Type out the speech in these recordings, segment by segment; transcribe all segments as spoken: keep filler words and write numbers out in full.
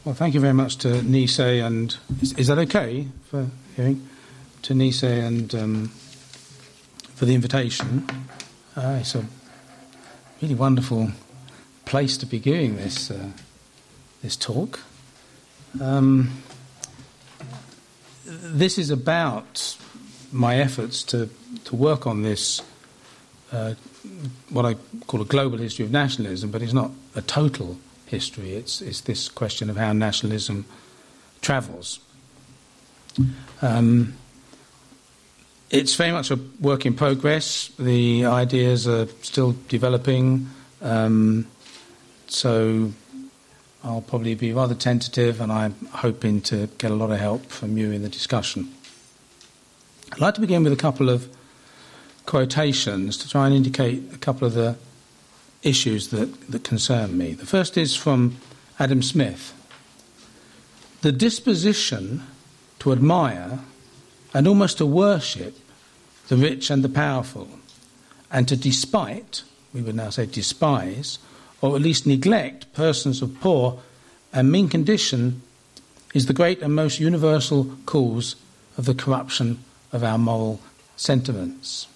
Well, thank you very much to Nisei and... Is, is that okay for hearing? To Nisei and um, for the invitation. Uh, it's a really wonderful place to be giving this, uh, this talk. Um, this is about my efforts to, to work on this, uh, what I call a global history of nationalism, but it's not a total history. It's, it's this question of how nationalism travels. Um, it's very much a work in progress. The ideas are still developing, um, so I'll probably be rather tentative, and I'm hoping to get a lot of help from you in the discussion. I'd like to begin with a couple of quotations to try and indicate a couple of the issues that, that concern me. The first is from Adam Smith. The disposition to admire and almost to worship the rich and the powerful, and to despite, we would now say despise, or at least neglect persons of poor and mean condition, is the great and most universal cause of the corruption of our moral sentiments.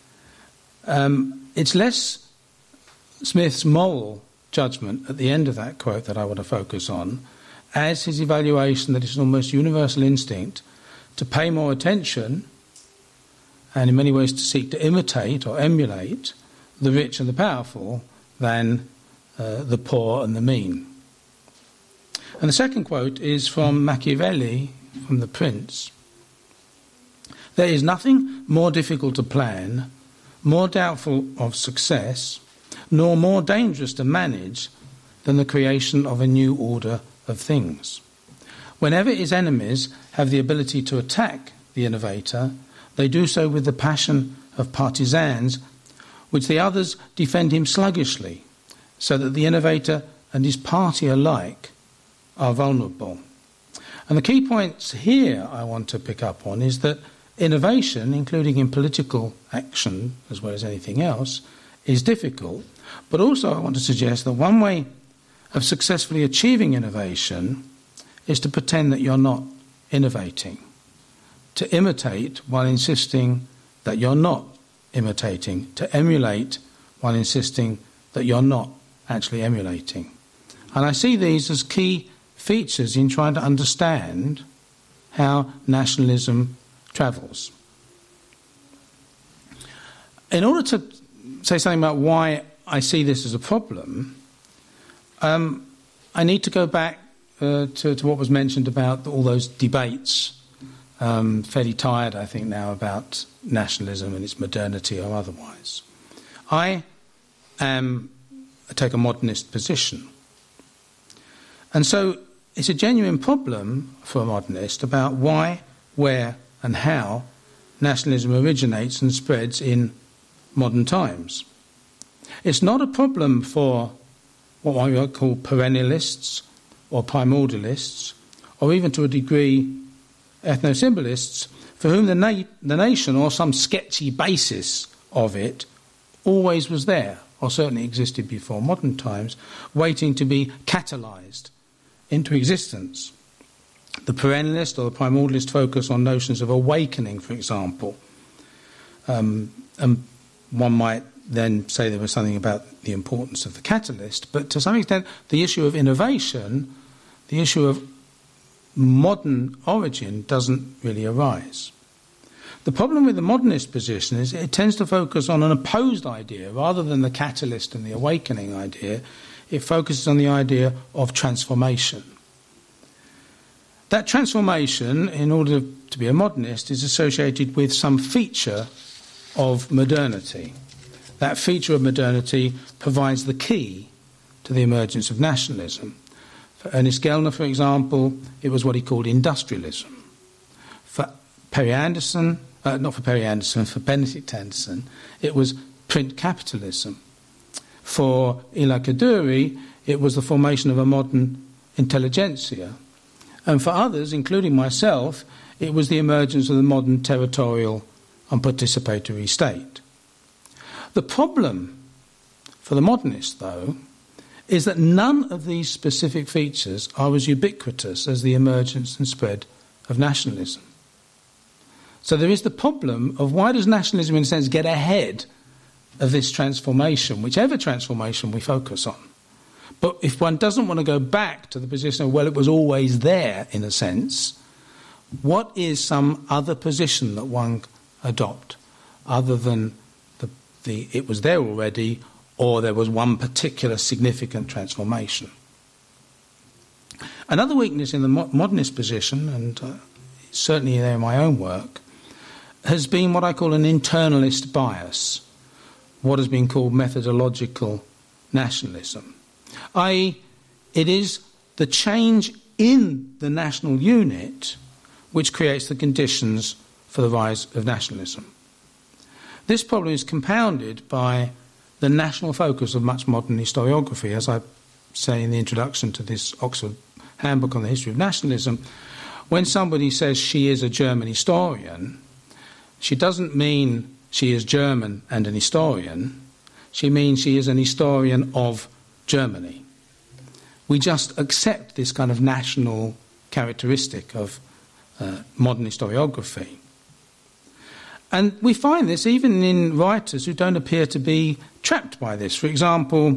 Um, it's less Smith's moral judgment at the end of that quote that I want to focus on, as his evaluation that it's an almost universal instinct to pay more attention and in many ways to seek to imitate or emulate the rich and the powerful than uh, the poor and the mean. And the second quote is from Machiavelli, from The Prince. There is nothing more difficult to plan, more doubtful of success, nor more dangerous to manage than the creation of a new order of things. Whenever his enemies have the ability to attack the innovator, they do so with the passion of partisans, which the others defend him sluggishly, so that the innovator and his party alike are vulnerable. And the key points here I want to pick up on is that innovation, including in political action as well as anything else, is difficult. But also I want to suggest that one way of successfully achieving innovation is to pretend that you're not innovating, to imitate while insisting that you're not imitating, to emulate while insisting that you're not actually emulating. And I see these as key features in trying to understand how nationalism travels. In order to say something about why I see this as a problem, um, I need to go back uh, to, to what was mentioned about all those debates. Um, fairly tired, I think, now about nationalism and its modernity or otherwise. I am, I take a modernist position. And so it's a genuine problem for a modernist about why, where and how nationalism originates and spreads in modern times. It's not a problem for what I might call perennialists or primordialists, or even to a degree ethnosymbolists, for whom the, na- the nation or some sketchy basis of it always was there, or certainly existed before modern times, waiting to be catalysed into existence. The perennialist or the primordialist focus on notions of awakening, for example. Um, and one might then say there was something about the importance of the catalyst, but to some extent the issue of innovation, the issue of modern origin doesn't really arise. The problem with the modernist position is it tends to focus on an opposed idea rather than the catalyst and the awakening idea. It focuses on the idea of transformation. That transformation, in order to be a modernist, is associated with some feature of modernity. That feature of modernity provides the key to the emergence of nationalism. For Ernest Gellner, for example, it was what he called industrialism. For Perry Anderson, uh, not for Perry Anderson, for Benedict Anderson, it was print capitalism. For Eli Kaduri, it was the formation of a modern intelligentsia. And for others, including myself, it was the emergence of the modern territorial and participatory state. The problem for the modernist, though, is that none of these specific features are as ubiquitous as the emergence and spread of nationalism. So there is the problem of why does nationalism, in a sense, get ahead of this transformation, whichever transformation we focus on. But if one doesn't want to go back to the position of, well, it was always there, in a sense, what is some other position that one adopt other than the, the it was there already, or there was one particular significant transformation? Another weakness in the mo- modernist position, and uh, certainly there in my own work, has been what I call an internalist bias, what has been called methodological nationalism. that is, it is the change in the national unit which creates the conditions for the rise of nationalism. This problem is compounded by the national focus of much modern historiography. As I say in the introduction to this Oxford Handbook on the History of Nationalism, when somebody says she is a German historian, she doesn't mean she is German and an historian. She means she is an historian of Germany. We just accept this kind of national characteristic of uh, modern historiography. And we find this even in writers who don't appear to be trapped by this. For example,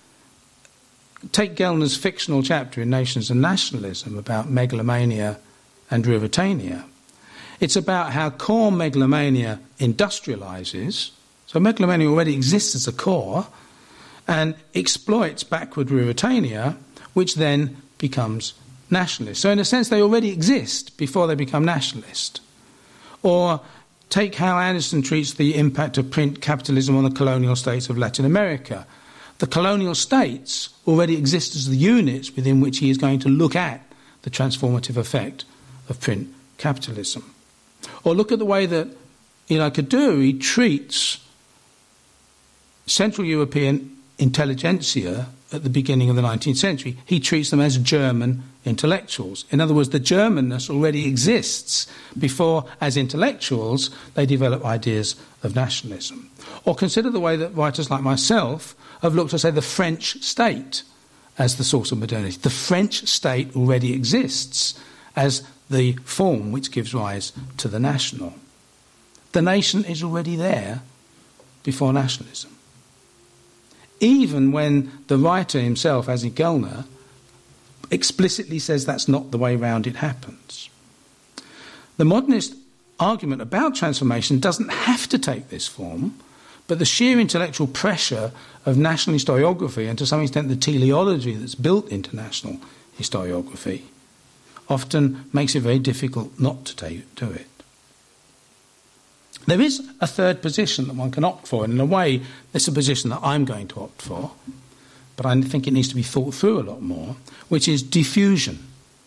take Gellner's fictional chapter in Nations and Nationalism about megalomania and Ruritania. It's about how core megalomania industrialises. So megalomania already exists as a core and exploits backward Ruritania, which then becomes nationalist. So in a sense, they already exist before they become nationalist. Or take how Anderson treats the impact of print capitalism on the colonial states of Latin America. The colonial states already exist as the units within which he is going to look at the transformative effect of print capitalism. Or look at the way that Eli Kaduri treats Central European intelligentsia at the beginning of the nineteenth century. He treats them as German intellectuals. In other words, the Germanness already exists before, as intellectuals, they develop ideas of nationalism. Or consider the way that writers like myself have looked at, say, the French state as the source of modernity. The French state already exists as the form which gives rise to the national. The nation is already there before nationalism. Even when the writer himself, as in Gellner, explicitly says that's not the way round it happens. The modernist argument about transformation doesn't have to take this form, but the sheer intellectual pressure of national historiography, and to some extent the teleology that's built into national historiography, often makes it very difficult not to take, do it. There is a third position that one can opt for, and in a way, it's a position that I'm going to opt for, but I think it needs to be thought through a lot more, which is diffusion.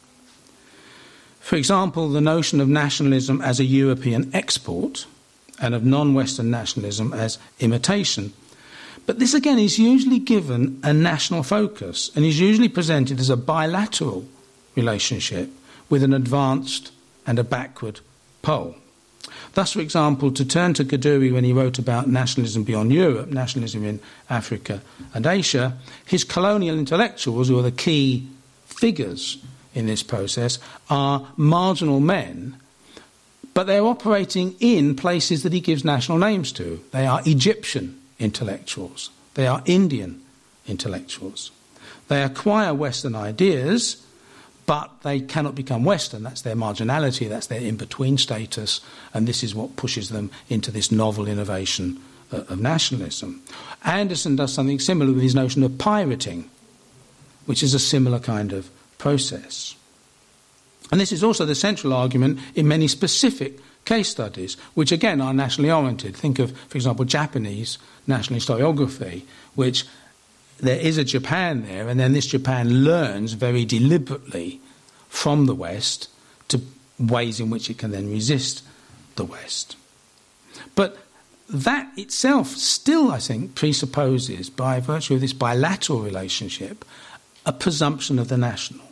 For example, the notion of nationalism as a European export and of non-Western nationalism as imitation. But this, again, is usually given a national focus and is usually presented as a bilateral relationship with an advanced and a backward pole. Thus, for example, to turn to Kaduri when he wrote about nationalism beyond Europe, nationalism in Africa and Asia, his colonial intellectuals, who are the key figures in this process, are marginal men, but they're operating in places that he gives national names to. They are Egyptian intellectuals. They are Indian intellectuals. They acquire Western ideas, but they cannot become Western. That's their marginality, that's their in-between status, and this is what pushes them into this novel innovation uh, of nationalism. Anderson does something similar with his notion of pirating, which is a similar kind of process. And this is also the central argument in many specific case studies, which again are nationally oriented. Think of, for example, Japanese national historiography, which there is a Japan there, and then this Japan learns very deliberately from the West to ways in which it can then resist the West. But that itself still, I think, presupposes, by virtue of this bilateral relationship, a presumption of the national.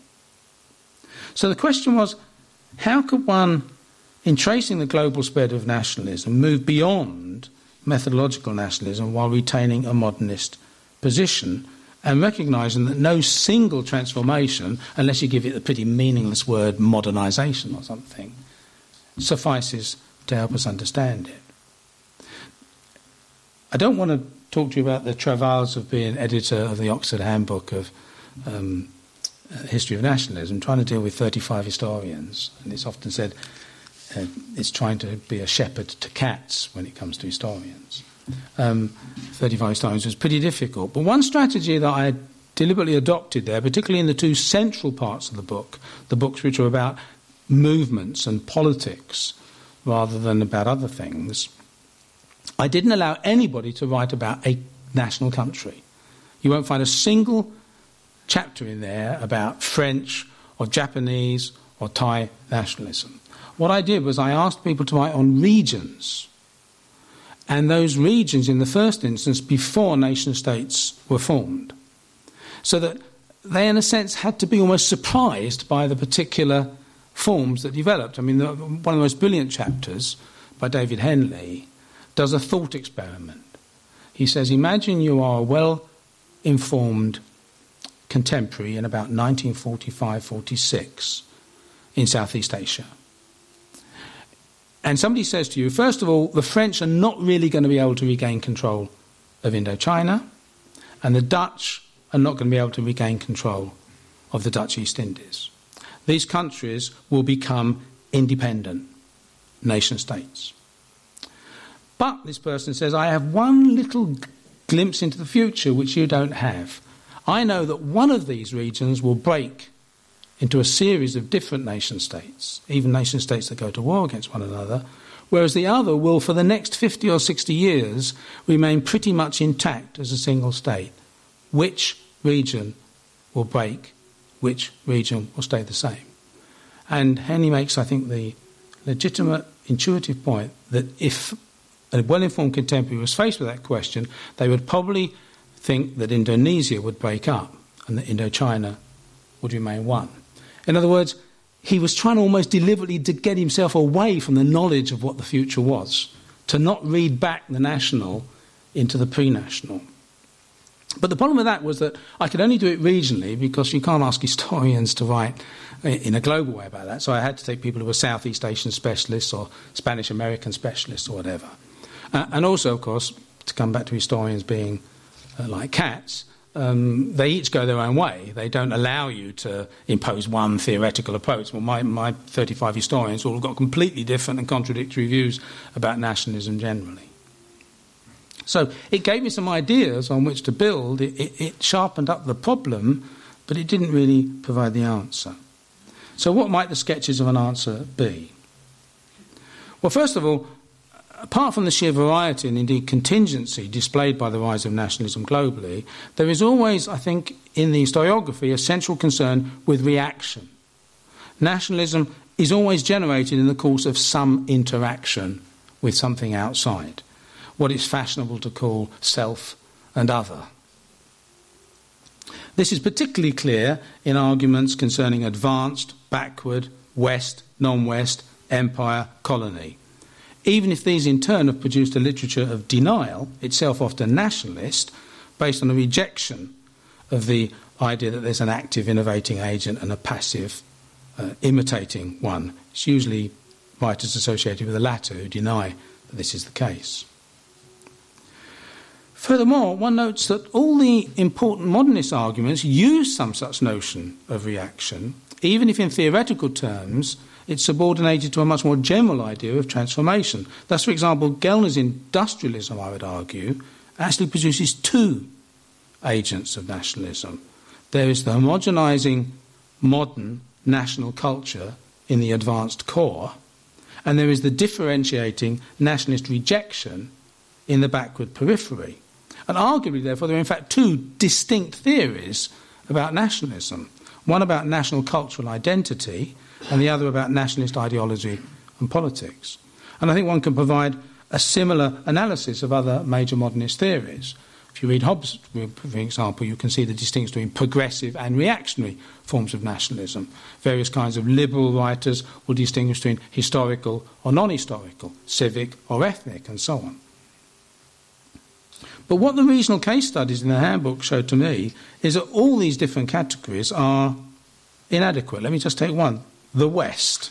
So the question was, how could one, in tracing the global spread of nationalism, move beyond methodological nationalism while retaining a modernist position? and recognising that no single transformation, unless you give it the pretty meaningless word modernisation or something, suffices to help us understand it. I don't want to talk to you about the travails of being editor of the Oxford Handbook of um, History of Nationalism, trying to deal with thirty-five historians. And it's often said uh, it's trying to be a shepherd to cats when it comes to historians. Um, thirty-five historians was pretty difficult. But one strategy that I deliberately adopted there, particularly in the two central parts of the book, the books which are about movements and politics rather than about other things, I didn't allow anybody to write about a national country. You won't find a single chapter in there about French or Japanese or Thai nationalism. What I did was I asked people to write on regions, and those regions in the first instance before nation-states were formed, so that they in a sense had to be almost surprised by the particular forms that developed. I mean, the, one of the most brilliant chapters by David Henley does a thought experiment. He says, imagine you are a well-informed contemporary in about nineteen forty-five forty-six in Southeast Asia. And somebody says to you, first of all, the French are not really going to be able to regain control of Indochina, and the Dutch are not going to be able to regain control of the Dutch East Indies. These countries will become independent nation-states. But, this person says, I have one little glimpse into the future which you don't have. I know that one of these regions will break into a series of different nation-states, even nation-states that go to war against one another, whereas the other will, for the next fifty or sixty years, remain pretty much intact as a single state. Which region will break? Which region will stay the same? And Henley makes, I think, the legitimate, intuitive point that if a well-informed contemporary was faced with that question, they would probably think that Indonesia would break up and that Indochina would remain one. In other words, he was trying almost deliberately to get himself away from the knowledge of what the future was, to not read back the national into the pre-national. But the problem with that was that I could only do it regionally because you can't ask historians to write in a global way about that. So I had to take people who were Southeast Asian specialists or Spanish American specialists or whatever. Uh, and also, of course, to come back to historians being uh, like cats, um, they each go their own way. They don't allow you to impose one theoretical approach. Well, my, my thirty-five historians all have got completely different and contradictory views about nationalism generally. So it gave me some ideas on which to build. It, it, it sharpened up the problem, but it didn't really provide the answer. So what might the sketches of an answer be? Well, first of all, apart from the sheer variety and indeed contingency displayed by the rise of nationalism globally, there is always, I think, in the historiography, a central concern with reaction. Nationalism is always generated in the course of some interaction with something outside, what is fashionable to call self and other. This is particularly clear in arguments concerning advanced, backward, west, non-west, empire, colony. Even if these in turn have produced a literature of denial, itself often nationalist, based on a rejection of the idea that there's an active innovating agent and a passive uh, imitating one. It's usually writers associated with the latter who deny that this is the case. Furthermore, one notes that all the important modernist arguments use some such notion of reaction, even if in theoretical terms it's subordinated to a much more general idea of transformation. Thus, for example, Gellner's industrialism, I would argue, actually produces two agents of nationalism. There is the homogenising modern national culture in the advanced core, and there is the differentiating nationalist rejection in the backward periphery. And arguably, therefore, there are in fact two distinct theories about nationalism. One about national cultural identity and the other about nationalist ideology and politics. And I think one can provide a similar analysis of other major modernist theories. If you read Hobbes, for example, you can see the distinction between progressive and reactionary forms of nationalism. Various kinds of liberal writers will distinguish between historical or non-historical, civic or ethnic, and so on. But what the regional case studies in the handbook showed to me is that all these different categories are inadequate. Let me just take one, the West.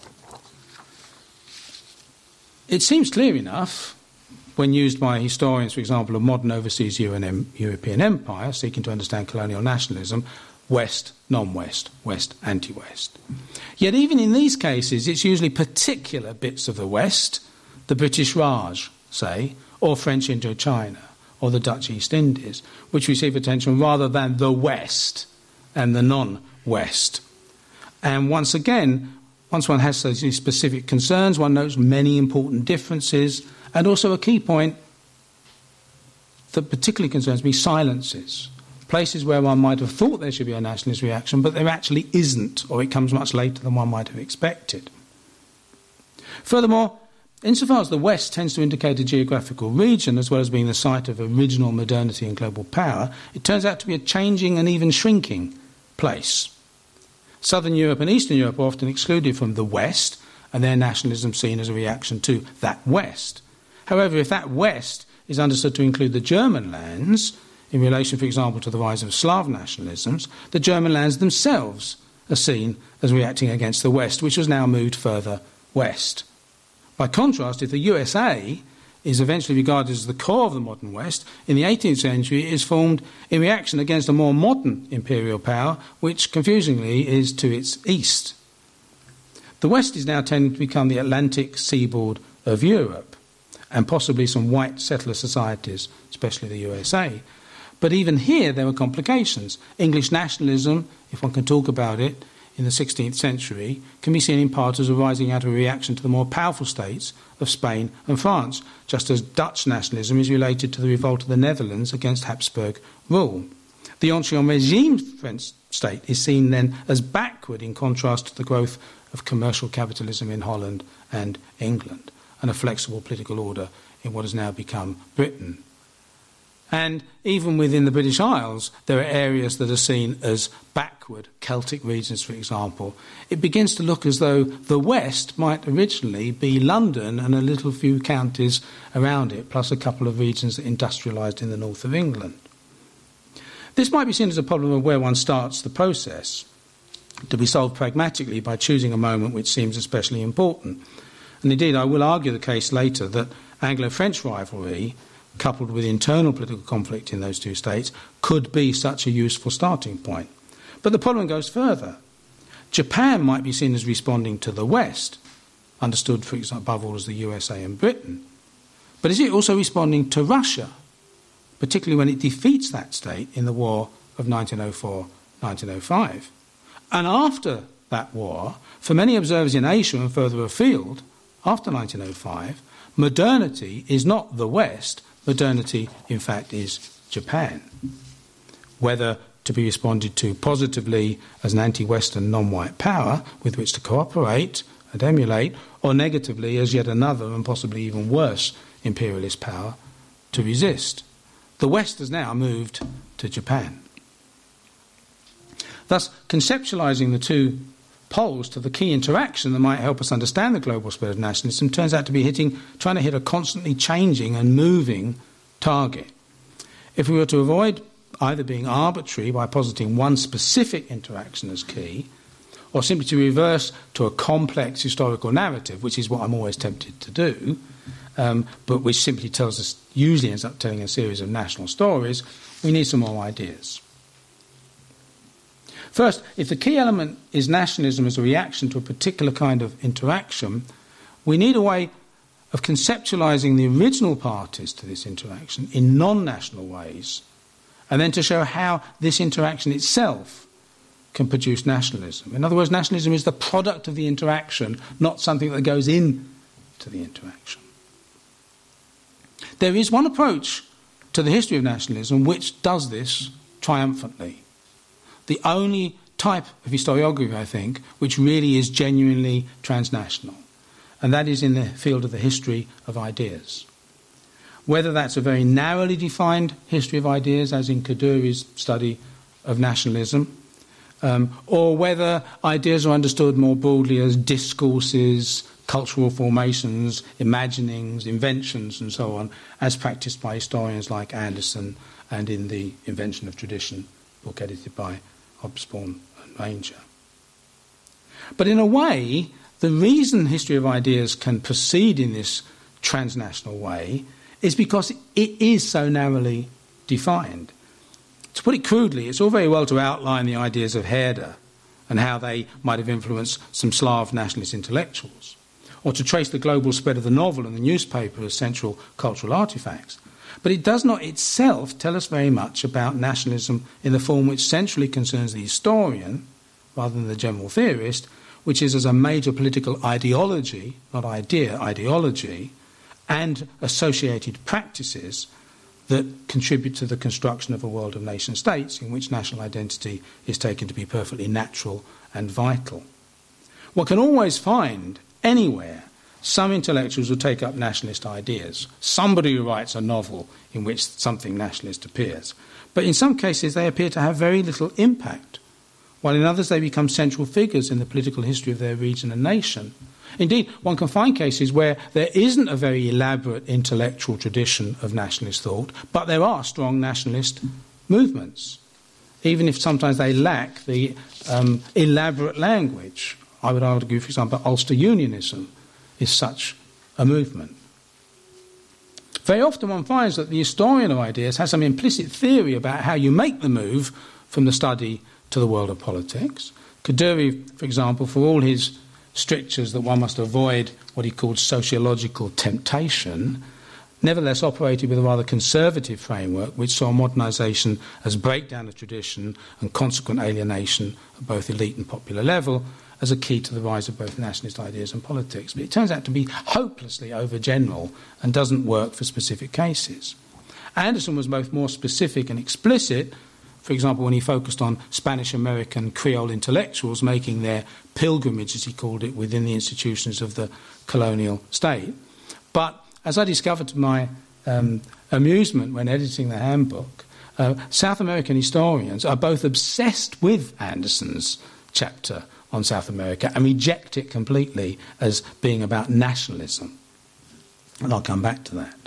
It seems clear enough when used by historians, for example, of modern overseas European empire seeking to understand colonial nationalism, West, non-West, West, anti-West. Yet even in these cases, it's usually particular bits of the West, the British Raj, say, or French Indochina, or the Dutch East Indies, which receive attention rather than the West and the non-West. And once again, once one has these specific concerns, one notes many important differences, and also a key point that particularly concerns me, silences. Places where one might have thought there should be a nationalist reaction, but there actually isn't, or it comes much later than one might have expected. Furthermore, insofar as the West tends to indicate a geographical region as well as being the site of original modernity and global power, it turns out to be a changing and even shrinking place. Southern Europe and Eastern Europe are often excluded from the West, and their nationalism seen as a reaction to that West. However, if that West is understood to include the German lands, in relation, for example, to the rise of Slav nationalisms, the German lands themselves are seen as reacting against the West, which has now moved further west. By contrast, if the U S A is eventually regarded as the core of the modern West, in the eighteenth century it is formed in reaction against a more modern imperial power, which, confusingly, is to its east. The West is now tending to become the Atlantic seaboard of Europe, and possibly some white settler societies, especially the U S A. But even here there were complications. English nationalism, if one can talk about it, in the sixteenth century, can be seen in part as arising out of a reaction to the more powerful states of Spain and France, just as Dutch nationalism is related to the revolt of the Netherlands against Habsburg rule. The Ancien Regime French state is seen then as backward in contrast to the growth of commercial capitalism in Holland and England, and a flexible political order in what has now become Britain. And even within the British Isles, there are areas that are seen as backward, Celtic regions, for example. It begins to look as though the West might originally be London and a little few counties around it, plus a couple of regions that industrialised in the north of England. This might be seen as a problem of where one starts the process, to be solved pragmatically by choosing a moment which seems especially important. And indeed, I will argue the case later that Anglo-French rivalry, coupled with internal political conflict in those two states, could be such a useful starting point. But the problem goes further. Japan might be seen as responding to the West, understood, for example, above all as the U S A and Britain. But is it also responding to Russia, particularly when it defeats that state in the war of nineteen oh four nineteen oh five? And after that war, for many observers in Asia and further afield, after nineteen oh five, modernity is not the West. Modernity, in fact, is Japan. Whether to be responded to positively as an anti-Western non-white power with which to cooperate and emulate, or negatively as yet another and possibly even worse imperialist power to resist. The West has now moved to Japan. Thus, conceptualising the two poles to the key interaction that might help us understand the global spread of nationalism turns out to be hitting, trying to hit a constantly changing and moving target. If we were to avoid either being arbitrary by positing one specific interaction as key, or simply to reverse to a complex historical narrative, which is what I'm always tempted to do, um, but which simply tells us, usually ends up telling a series of national stories, we need some more ideas. First, if the key element is nationalism as a reaction to a particular kind of interaction, we need a way of conceptualising the original parties to this interaction in non-national ways, and then to show how this interaction itself can produce nationalism. In other words, nationalism is the product of the interaction, not something that goes in to the interaction. There is one approach to the history of nationalism which does this triumphantly. The only type of historiography, I think, which really is genuinely transnational, and that is in the field of the history of ideas. Whether that's a very narrowly defined history of ideas, as in Kaduri's study of nationalism, um, or whether ideas are understood more broadly as discourses, cultural formations, imaginings, inventions, and so on, as practiced by historians like Anderson and in the Invention of Tradition, book edited by Hobsbawm and Ranger. But in a way, the reason history of ideas can proceed in this transnational way is because it is so narrowly defined. To put it crudely, it's all very well to outline the ideas of Herder and how they might have influenced some Slav nationalist intellectuals, or to trace the global spread of the novel and the newspaper as central cultural artefacts. But it does not itself tell us very much about nationalism in the form which centrally concerns the historian, rather than the general theorist, which is as a major political ideology, not idea, ideology, and associated practices that contribute to the construction of a world of nation-states in which national identity is taken to be perfectly natural and vital. One can always find, anywhere, some intellectuals who take up nationalist ideas. Somebody who writes a novel in which something nationalist appears. But in some cases they appear to have very little impact, while in others they become central figures in the political history of their region and nation. Indeed, one can find cases where there isn't a very elaborate intellectual tradition of nationalist thought, but there are strong nationalist movements, even if sometimes they lack the um, elaborate language. I would argue, for example, Ulster Unionism is such a movement. Very often one finds that the historian of ideas has some implicit theory about how you make the move from the study to the world of politics. Kaduri, for example, for all his strictures that one must avoid what he called sociological temptation, nevertheless operated with a rather conservative framework which saw modernisation as breakdown of tradition and consequent alienation at both elite and popular level as a key to the rise of both nationalist ideas and politics. But it turns out to be hopelessly overgeneral and doesn't work for specific cases. Anderson was both more specific and explicit, for example, when he focused on Spanish-American Creole intellectuals making their pilgrimage, as he called it, within the institutions of the colonial state. But as I discovered to my um, amusement when editing the handbook, uh, South American historians are both obsessed with Anderson's chapter on South America and reject it completely as being about nationalism. And I'll come back to that.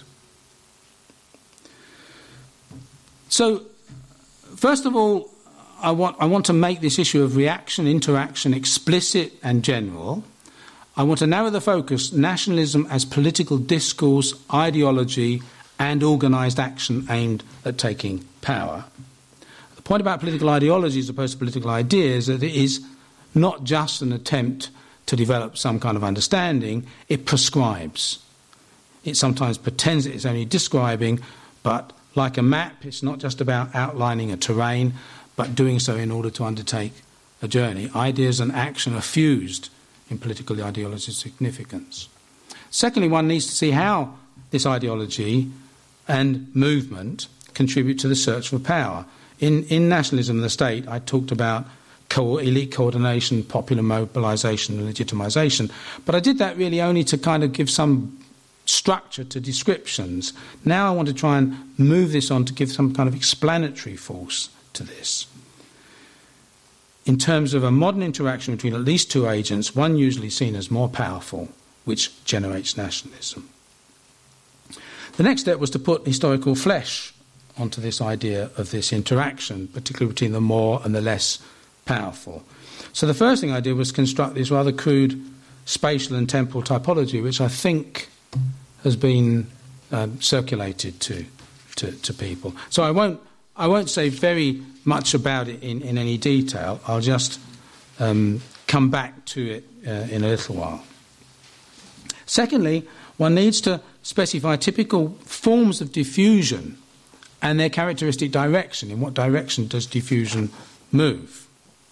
So, first of all, I want, I want to make this issue of reaction, interaction explicit and general. I want to narrow the focus, nationalism as political discourse, ideology and organised action aimed at taking power. The point about political ideology as opposed to political ideas is that it is not just an attempt to develop some kind of understanding, it prescribes. It sometimes pretends that it's only describing, but like a map, it's not just about outlining a terrain, but doing so in order to undertake a journey. Ideas and action are fused in political ideology significance. Secondly, one needs to see how this ideology and movement contribute to the search for power. In, in nationalism and the state, I talked about co- elite coordination, popular mobilisation and legitimisation, but I did that really only to kind of give some structure to descriptions. Now I want to try and move this on to give some kind of explanatory force to this. In terms of a modern interaction between at least two agents, one usually seen as more powerful, which generates nationalism. The next step was to put historical flesh onto this idea of this interaction, particularly between the more and the less powerful. So the first thing I did was construct this rather crude spatial and temporal typology, which I think has been um, circulated to, to to people. So I won't I won't say very much about it in, in any detail. I'll just um, come back to it uh, in a little while. Secondly, one needs to specify typical forms of diffusion and their characteristic direction. In what direction does diffusion move?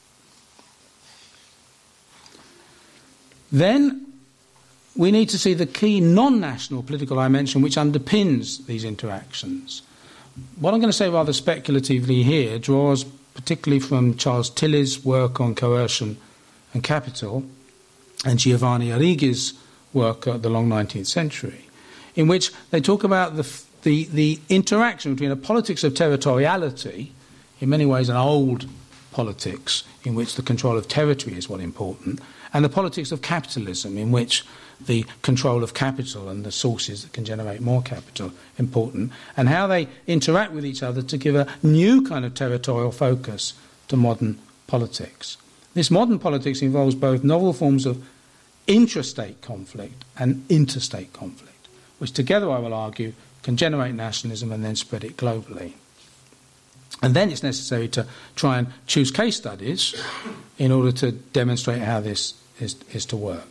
Then we need to see the key non-national political dimension which underpins these interactions. What I'm going to say rather speculatively here draws particularly from Charles Tilly's work on coercion and capital and Giovanni Arrighi's work at the long nineteenth century, in which they talk about the, the, the interaction between a politics of territoriality, in many ways an old politics, in which the control of territory is what's important, and the politics of capitalism, in which the control of capital and the sources that can generate more capital important, and how they interact with each other to give a new kind of territorial focus to modern politics. This modern politics involves both novel forms of intrastate conflict and interstate conflict, which together, I will argue, can generate nationalism and then spread it globally. And then it's necessary to try and choose case studies in order to demonstrate how this is, is to work.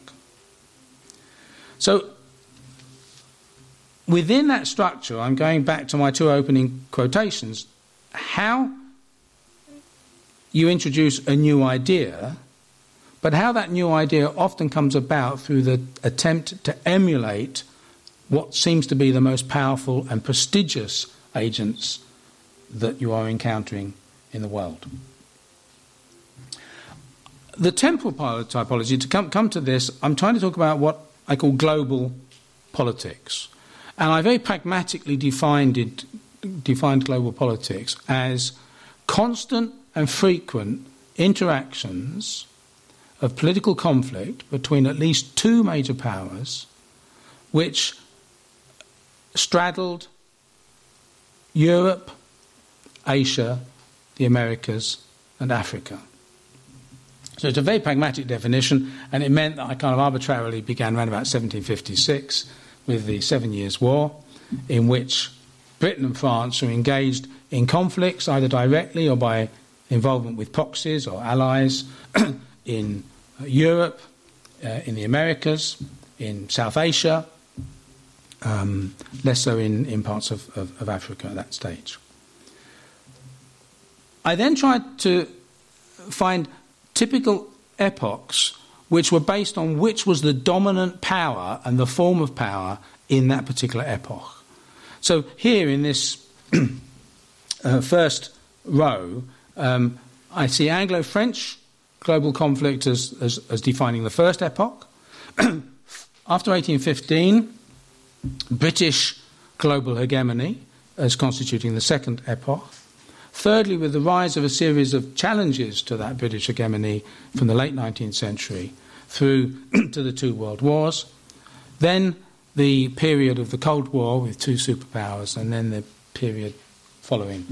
So, within that structure, I'm going back to my two opening quotations, how you introduce a new idea, but how that new idea often comes about through the attempt to emulate what seems to be the most powerful and prestigious agents that you are encountering in the world. The temporal typology, to come, come to this, I'm trying to talk about what I call global politics. And I very pragmatically defined it, defined global politics as constant and frequent interactions of political conflict between at least two major powers which straddled Europe, Asia, the Americas, and Africa. So it's a very pragmatic definition, and it meant that I kind of arbitrarily began around about seventeen fifty-six with the Seven Years' War, in which Britain and France were engaged in conflicts, either directly or by involvement with proxies or allies in Europe, uh, in the Americas, in South Asia, um, less so in, in parts of, of, of Africa at that stage. I then tried to find typical epochs which were based on which was the dominant power and the form of power in that particular epoch. So here in this uh, first row, um, I see Anglo-French global conflict as, as, as defining the first epoch. After eighteen fifteen, British global hegemony as constituting the second epoch. Thirdly, with the rise of a series of challenges to that British hegemony from the late nineteenth century through to the two world wars. Then the period of the Cold War with two superpowers, and then the period following.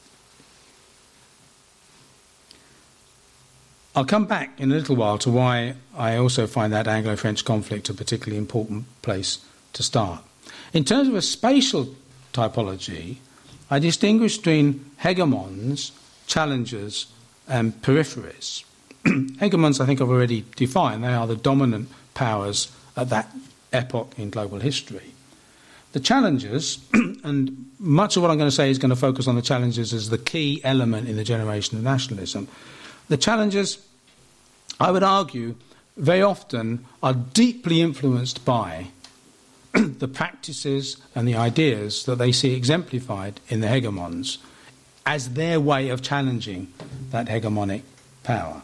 I'll come back in a little while to why I also find that Anglo-French conflict a particularly important place to start. In terms of a spatial typology, I distinguish between hegemons, challengers, and peripheries. Hegemons, I think I've already defined. They are the dominant powers at that epoch in global history. The challengers, and much of what I'm going to say is going to focus on the challengers as the key element in the generation of nationalism. The challengers, I would argue, very often are deeply influenced by the practices and the ideas that they see exemplified in the hegemons as their way of challenging that hegemonic power.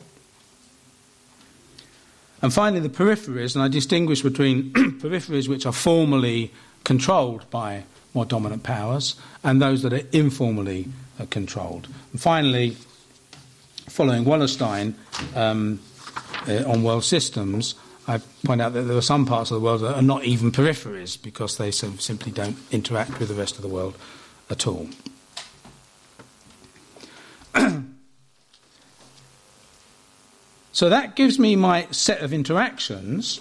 And finally, the peripheries, and I distinguish between peripheries which are formally controlled by more dominant powers and those that are informally uh, controlled. And finally, following Wallerstein um, uh, on world systems, I point out that there are some parts of the world that are not even peripheries because they sort of simply don't interact with the rest of the world at all. So that gives me my set of interactions,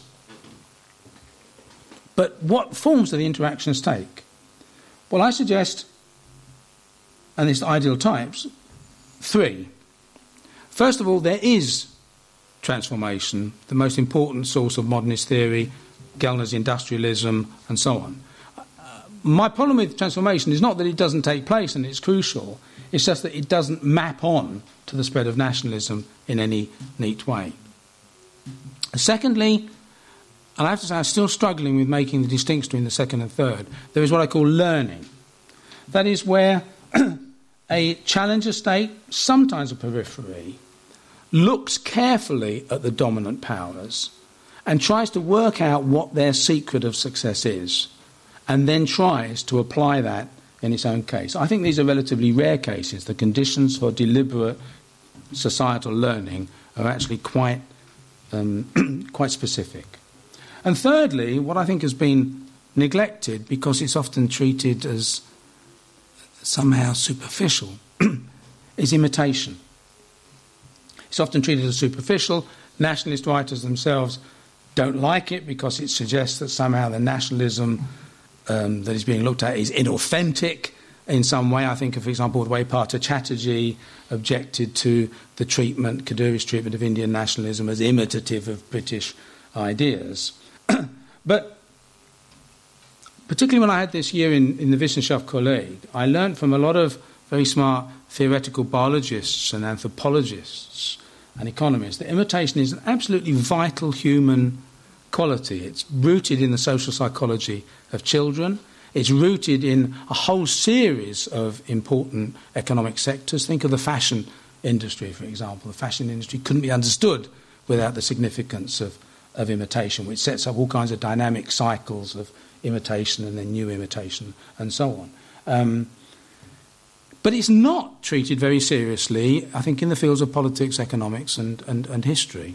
but what forms do the interactions take? Well, I suggest, and it's ideal types, three. First of all, there is transformation, the most important source of modernist theory, Gellner's industrialism, and so on. Uh, my problem with transformation is not that it doesn't take place and it's crucial, it's just that it doesn't map on to the spread of nationalism in any neat way. Secondly, and I have to say I'm still struggling with making the distinction between the second and third, there is what I call learning. That is where a challenger state, sometimes a periphery, looks carefully at the dominant powers and tries to work out what their secret of success is, and then tries to apply that in its own case. I think these are relatively rare cases. The conditions for deliberate societal learning are actually quite, um, quite specific. And thirdly, what I think has been neglected, because it's often treated as somehow superficial, is imitation. It's often treated as superficial. Nationalist writers themselves don't like it because it suggests that somehow the nationalism um, that is being looked at is inauthentic in some way. I think of, for example, the way Partha Chatterjee objected to the treatment, Kaduri's treatment of Indian nationalism as imitative of British ideas. But particularly when I had this year in, in the Wissenschaft Kolleg, I learned from a lot of very smart theoretical biologists and anthropologists and economists that imitation is an absolutely vital human quality. It's rooted in the social psychology of children. It's rooted in a whole series of important economic sectors. Think of the fashion industry, for example. The fashion industry couldn't be understood without the significance of, of imitation, which sets up all kinds of dynamic cycles of imitation and then new imitation and so on. Um, but it's not treated very seriously, I think, in the fields of politics, economics and, and, and history.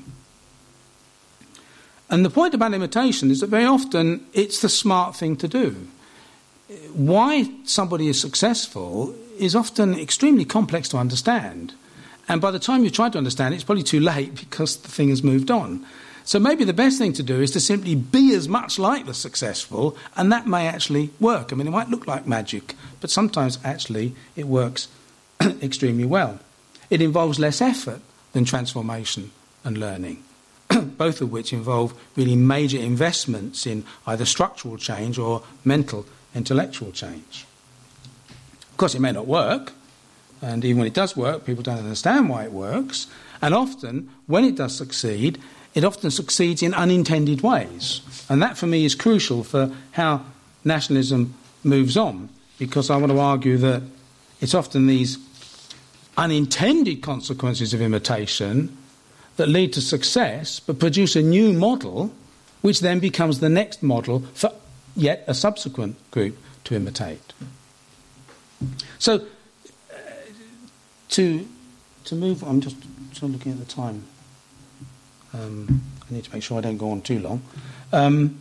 And the point about imitation is that very often it's the smart thing to do. Why somebody is successful is often extremely complex to understand. And by the time you try to understand it, it's probably too late because the thing has moved on. So maybe the best thing to do is to simply be as much like the successful, and that may actually work. I mean, it might look like magic, but sometimes actually it works extremely well. It involves less effort than transformation and learning, both of which involve really major investments in either structural change or mental, intellectual change. Of course, it may not work, and even when it does work, people don't understand why it works, and often, when it does succeed, it often succeeds in unintended ways. And that, for me, is crucial for how nationalism moves on, because I want to argue that it's often these unintended consequences of imitation that lead to success, but produce a new model, which then becomes the next model for yet a subsequent group to imitate. So, uh, to, to move, I'm just sort of looking at the time. Um, I need to make sure I don't go on too long. Um,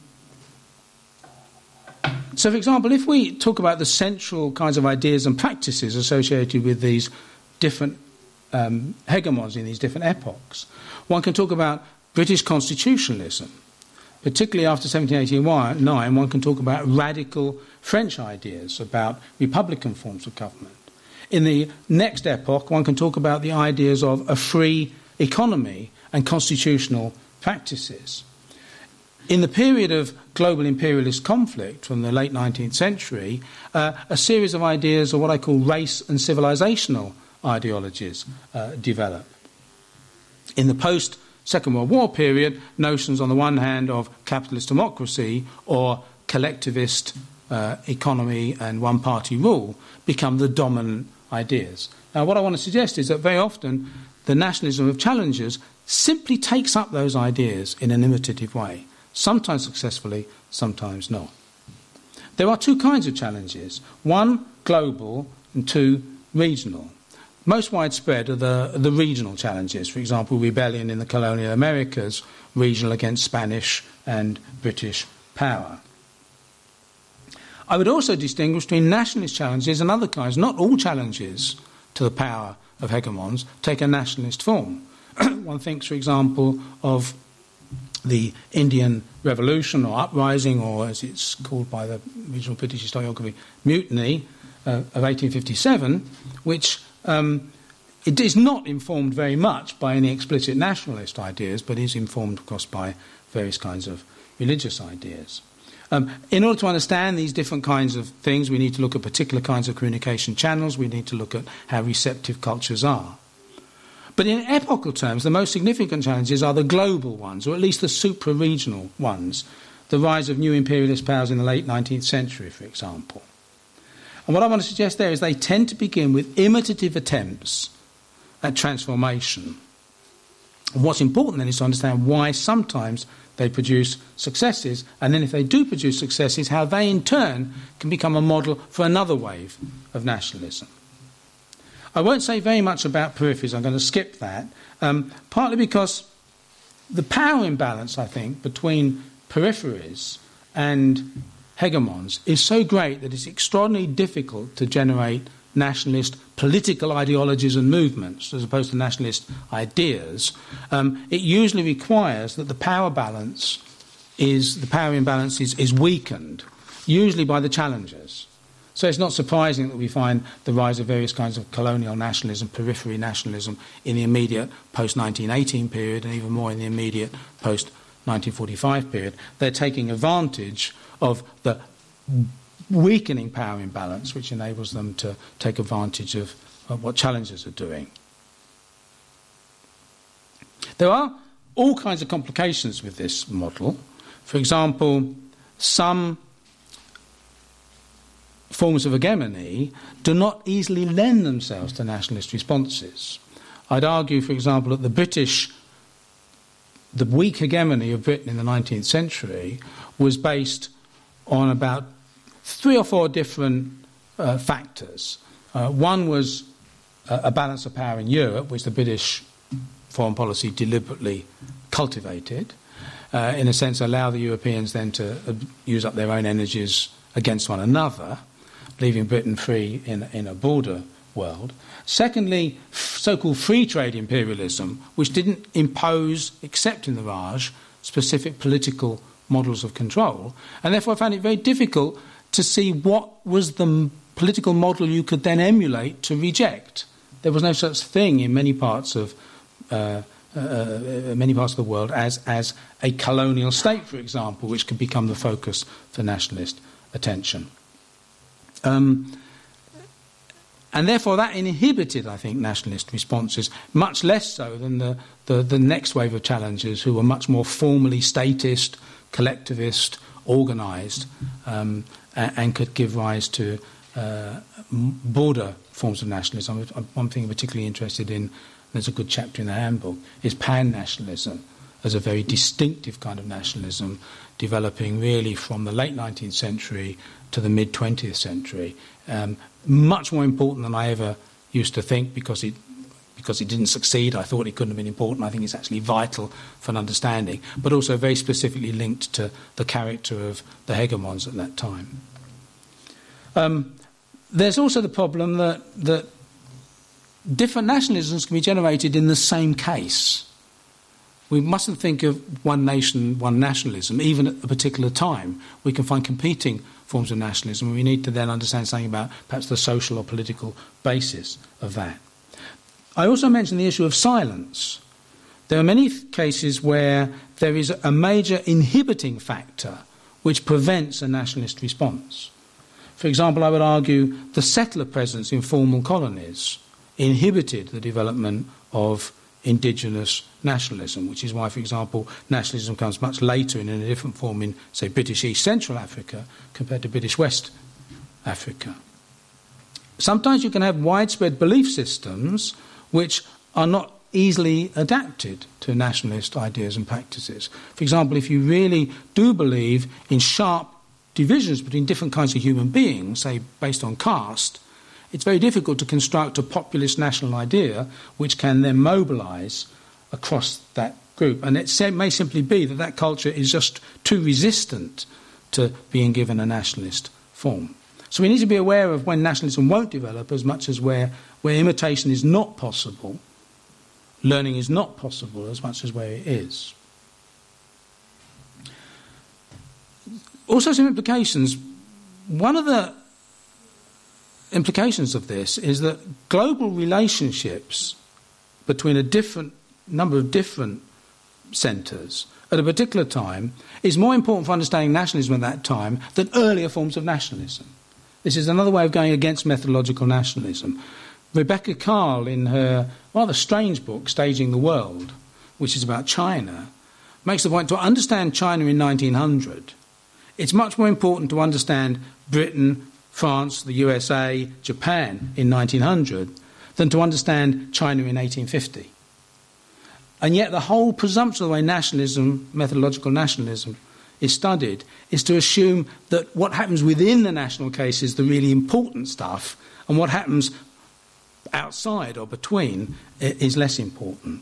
so, for example, if we talk about the central kinds of ideas and practices associated with these different um, hegemons in these different epochs, one can talk about British constitutionalism. Particularly after seventeen eighty-nine, one can talk about radical French ideas about republican forms of government. In the next epoch, one can talk about the ideas of a free economy and constitutional practices. In the period of global imperialist conflict from the late nineteenth century, uh, a series of ideas of what I call race and civilizational ideologies uh, develop. In the post-Second World War period, notions on the one hand of capitalist democracy or collectivist uh, economy and one-party rule become the dominant ideas. Now, what I want to suggest is that very often the nationalism of challengers simply takes up those ideas in an imitative way, sometimes successfully, sometimes not. There are two kinds of challenges, one global and two regional. Most widespread are the, the regional challenges, for example, rebellion in the colonial Americas, regional against Spanish and British power. I would also distinguish between nationalist challenges and other kinds. Not all challenges to the power of hegemons take a nationalist form. One thinks, for example, of the Indian Revolution or uprising, or as it's called by the regional British historiography, mutiny uh, of eighteen fifty-seven, which um, it is not informed very much by any explicit nationalist ideas, but is informed, of course, by various kinds of religious ideas. Um, in order to understand these different kinds of things, we need to look at particular kinds of communication channels. We need to look at how receptive cultures are. But in epochal terms, the most significant challenges are the global ones, or at least the supra-regional ones. The rise of new imperialist powers in the late nineteenth century, for example. And what I want to suggest there is they tend to begin with imitative attempts at transformation. And what's important then is to understand why sometimes they produce successes, and then if they do produce successes, how they in turn can become a model for another wave of nationalism. I won't say very much about peripheries. I'm going to skip that, um, partly because the power imbalance, I think, between peripheries and hegemons is so great that it's extraordinarily difficult to generate nationalist political ideologies and movements as opposed to nationalist ideas. Um, it usually requires that the power balance is, the power imbalance is, is weakened, usually by the challengers. So it's not surprising that we find the rise of various kinds of colonial nationalism, periphery nationalism in the immediate post nineteen eighteen period and even more in the immediate post nineteen forty-five period. They're taking advantage of the weakening power imbalance, which enables them to take advantage of, of what challengers are doing. There are all kinds of complications with this model. For example, some forms of hegemony do not easily lend themselves to nationalist responses. I'd argue, for example, that the British, the weak hegemony of Britain in the nineteenth century was based on about three or four different uh, factors. Uh, one was a, a balance of power in Europe, which the British foreign policy deliberately cultivated, uh, in a sense allow the Europeans then to uh, use up their own energies against one another, leaving Britain free in, in a broader world. Secondly, f- so-called free trade imperialism, which didn't impose, except in the Raj, specific political models of control, and therefore I found it very difficult to see what was the m- political model you could then emulate to reject. There was no such thing in many parts of uh, uh, uh, many parts of the world as, as a colonial state, for example, which could become the focus for nationalist attention. Um, and therefore that inhibited, I think, nationalist responses, much less so than the, the, the next wave of challengers who were much more formally statist, collectivist, organised, um, and, and could give rise to uh, broader forms of nationalism. One thing I'm particularly interested in, there's a good chapter in the handbook, is pan-nationalism as a very distinctive kind of nationalism developing really from the late nineteenth century to the mid-twentieth century. Um, much more important than I ever used to think because it because it didn't succeed. I thought it couldn't have been important. I think it's actually vital for an understanding, but also very specifically linked to the character of the hegemons at that time. Um, there's also the problem that, that different nationalisms can be generated in the same case. We mustn't think of one nation, one nationalism, even at a particular time. We can find competing forms of nationalism, and we need to then understand something about perhaps the social or political basis of that. I also mentioned the issue of silence. There are many cases where there is a major inhibiting factor which prevents a nationalist response. For example, I would argue the settler presence in formal colonies inhibited the development of indigenous nationalism, which is why, for example, nationalism comes much later and in a different form in, say, British East Central Africa compared to British West Africa. Sometimes you can have widespread belief systems which are not easily adapted to nationalist ideas and practices. For example, if you really do believe in sharp divisions between different kinds of human beings, say, based on caste, it's very difficult to construct a populist national idea which can then mobilise across that group. And it may simply be that that culture is just too resistant to being given a nationalist form. So we need to be aware of when nationalism won't develop as much as where, where imitation is not possible, learning is not possible as much as where it is. Also some implications. One of the implications of this is that global relationships between a different number of different centres at a particular time is more important for understanding nationalism at that time than earlier forms of nationalism. This is another way of going against methodological nationalism. Rebecca Karl, in her rather strange book, Staging the World, which is about China, makes the point to understand China in nineteen hundred, it's much more important to understand Britain, France, the U S A, Japan in nineteen hundred than to understand China in eighteen fifty. And yet the whole presumption of the way nationalism, methodological nationalism, is studied is to assume that what happens within the national case is the really important stuff, and what happens outside or between is less important.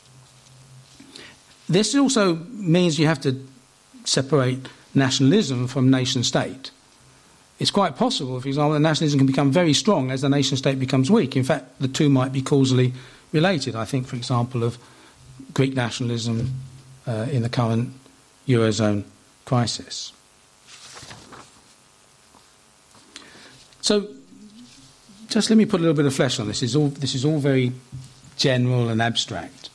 This also means you have to separate nationalism from nation-state. It's quite possible, for example, that nationalism can become very strong as the nation-state becomes weak. In fact, the two might be causally related. I think, for example, of Greek nationalism uh, in the current Eurozone crisis. So, just let me put a little bit of flesh on this. This is all, this is all very general and abstract.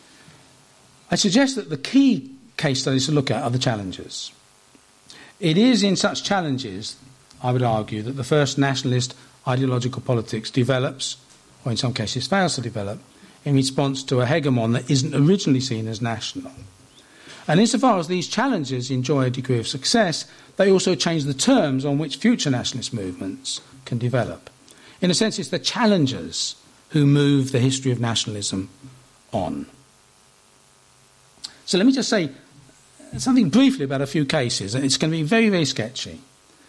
I suggest that the key case studies to look at are the challenges. It is in such challenges, I would argue, that the first nationalist ideological politics develops, or in some cases fails to develop, in response to a hegemon that isn't originally seen as national. And insofar as these challenges enjoy a degree of success, they also change the terms on which future nationalist movements can develop. In a sense, it's the challengers who move the history of nationalism on. So let me just say something briefly about a few cases, and it's going to be very, very sketchy.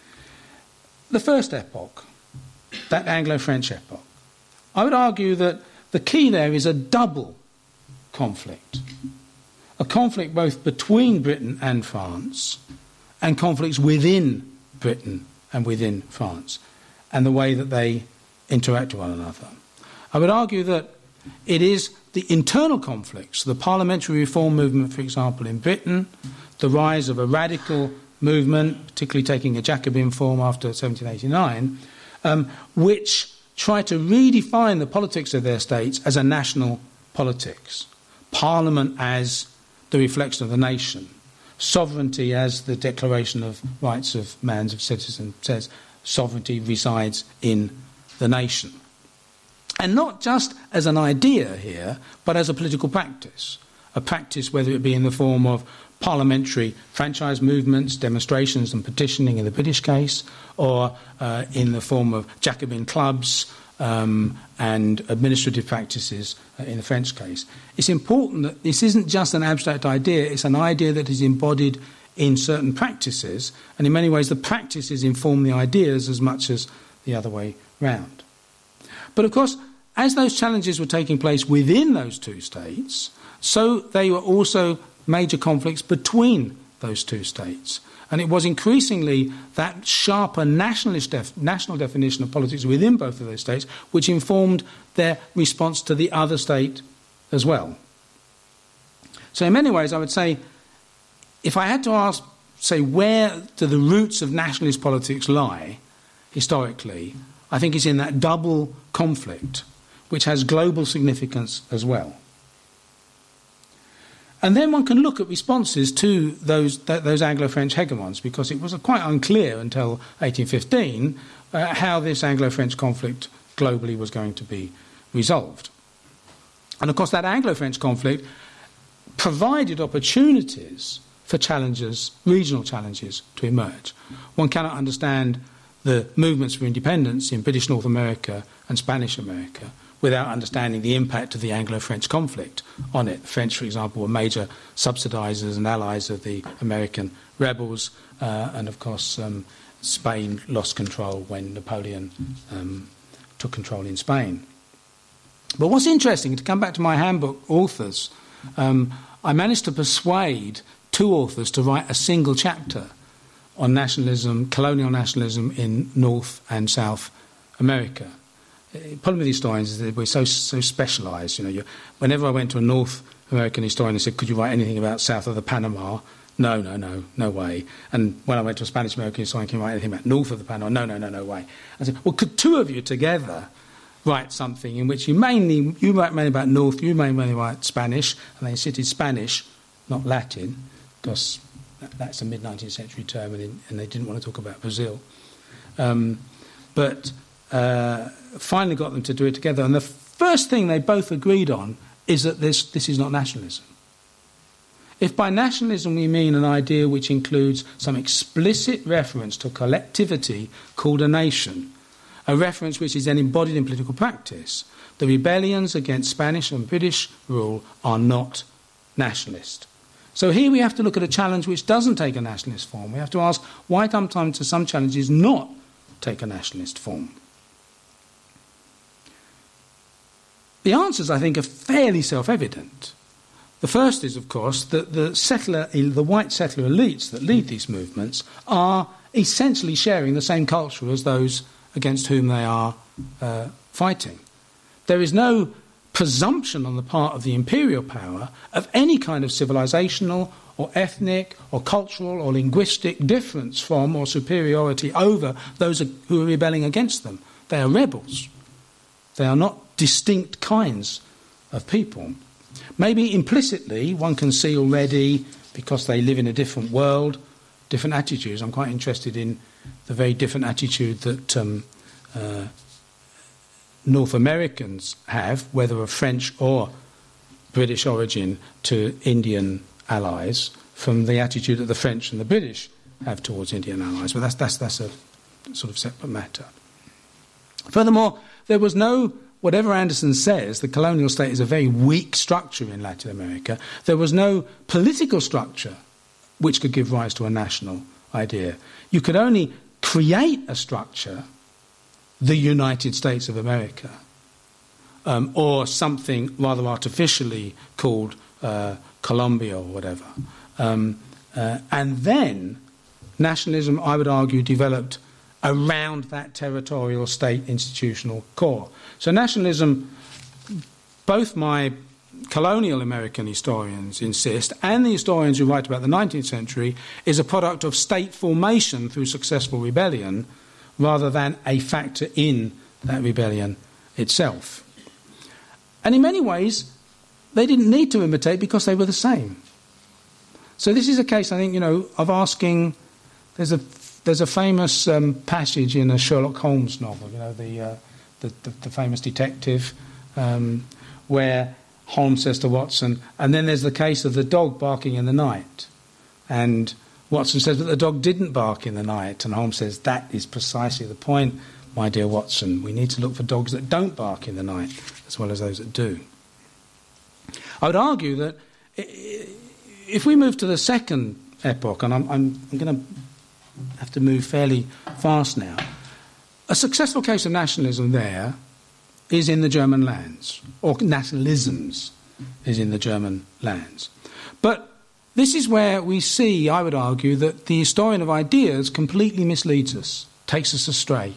The first epoch, that Anglo-French epoch, I would argue that the key there is a double conflict. A conflict both between Britain and France, and conflicts within Britain and within France, and the way that they interact with one another. I would argue that it is the internal conflicts, the parliamentary reform movement, for example, in Britain, the rise of a radical movement, particularly taking a Jacobin form after seventeen eighty-nine, um, which try to redefine the politics of their states as a national politics. Parliament as the reflection of the nation. Sovereignty as the Declaration of Rights of Man, of Citizen says, sovereignty resides in the nation. And not just as an idea here, but as a political practice. A practice, whether it be in the form of parliamentary franchise movements, demonstrations and petitioning in the British case, or uh, in the form of Jacobin clubs um, and administrative practices uh, in the French case. It's important that this isn't just an abstract idea, it's an idea that is embodied in certain practices, and in many ways the practices inform the ideas as much as the other way round. But of course, as those challenges were taking place within those two states, so they were also major conflicts between those two states. And it was increasingly that sharper nationalist def- national definition of politics within both of those states which informed their response to the other state as well. So in many ways, I would say, if I had to ask, say, where do the roots of nationalist politics lie historically, I think it's in that double conflict, which has global significance as well. And then one can look at responses to those th- those Anglo-French hegemons, because it was quite unclear until eighteen fifteen uh, how this Anglo-French conflict globally was going to be resolved. And of course that Anglo-French conflict provided opportunities for challenges, regional challenges, to emerge. One cannot understand the movements for independence in British North America and Spanish America without understanding the impact of the Anglo-French conflict on it. The French, for example, were major subsidisers and allies of the American rebels, uh, and of course um, Spain lost control when Napoleon um, took control in Spain. But what's interesting, to come back to my handbook authors, um, I managed to persuade two authors to write a single chapter on nationalism, colonial nationalism in North and South America. The problem with historians is that we're so so specialised. You know, you, whenever I went to a North American historian and said, "Could you write anything about south of the Panama?" No, no, no, no way. And when I went to a Spanish American historian, "Can you write anything about north of the Panama?" No, no, no, no way. I said, "Well, could two of you together write something in which you mainly you write mainly about north, you mainly write Spanish," and they cited Spanish, not Latin, because that, that's a mid nineteenth century term, and, in, and they didn't want to talk about Brazil. Um, but Uh, finally got them to do it together. And the first thing they both agreed on is that this, this is not nationalism. If by nationalism we mean an idea which includes some explicit reference to a collectivity called a nation, a reference which is then embodied in political practice, the rebellions against Spanish and British rule are not nationalist. So here we have to look at a challenge which doesn't take a nationalist form. We have to ask why sometimes to some challenges not take a nationalist form. The answers, I think, are fairly self-evident. The first is, of course, that the settler, the white settler elites that lead these movements are essentially sharing the same culture as those against whom they are uh, fighting. There is no presumption on the part of the imperial power of any kind of civilizational or ethnic or cultural or linguistic difference from or superiority over those who are rebelling against them. They are rebels. They are not distinct kinds of people. Maybe implicitly one can see already, because they live in a different world, different attitudes. I'm quite interested in the very different attitude that um, uh, North Americans have, whether of French or British origin, to Indian allies, from the attitude that the French and the British have towards Indian allies. But that's, that's, that's a sort of separate matter. Furthermore, there was no, whatever Anderson says, the colonial state is a very weak structure in Latin America. There was no political structure which could give rise to a national idea. You could only create a structure, the United States of America, um, or something rather artificially called uh, Colombia or whatever. Um, uh, and then nationalism, I would argue, developed around that territorial state institutional core. So nationalism, both my colonial American historians insist, and the historians who write about the nineteenth century, is a product of state formation through successful rebellion rather than a factor in that rebellion itself. And in many ways, they didn't need to imitate because they were the same. So this is a case, I think, you know, of asking... There's a there's a famous um, passage in a Sherlock Holmes novel, you know, the uh, the, the, the famous detective, um, where Holmes says to Watson, and then there's the case of the dog barking in the night. And Watson says, but the dog didn't bark in the night. And Holmes says, that is precisely the point, my dear Watson. We need to look for dogs that don't bark in the night, as well as those that do. I would argue that if we move to the second epoch, and I'm, I'm, I'm going to have to move fairly fast now, a successful case of nationalism there is in the German lands, or nationalisms is in the German lands. But this is where we see, I would argue, that the historian of ideas completely misleads us, takes us astray.